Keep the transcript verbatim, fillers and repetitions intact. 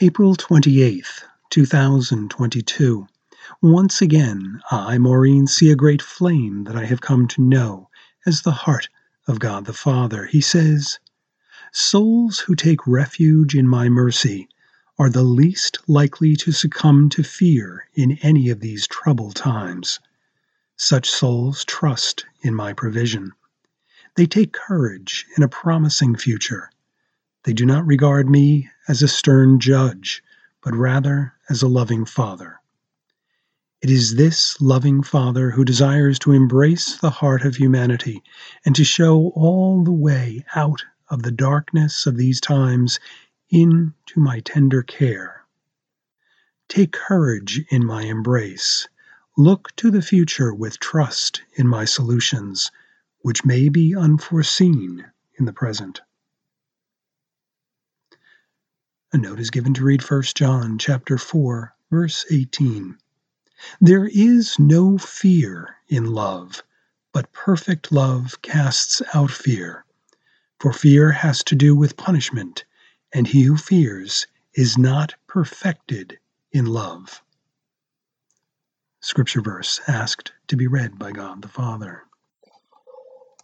April twenty-eighth, two thousand twenty-two. Once again, I, Maureen, see a great flame that I have come to know as the heart of God the Father. He says, "Souls who take refuge in my mercy are the least likely to succumb to fear in any of these troubled times. Such souls trust in my provision. They take courage in a promising future. They do not regard me as a stern judge, but rather as a loving Father. It is this loving Father who desires to embrace the heart of humanity and to show all the way out of the darkness of these times into my tender care. Take courage in my embrace. Look to the future with trust in my solutions, which may be unforeseen in the present." A note is given to read First John chapter four, verse eighteen. "There is no fear in love, but perfect love casts out fear. For fear has to do with punishment, and he who fears is not perfected in love." Scripture verse asked to be read by God the Father.